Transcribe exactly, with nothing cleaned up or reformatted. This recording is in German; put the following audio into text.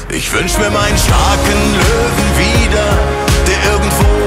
Ich wünsch mir meinen starken Löwen wieder, der irgendwo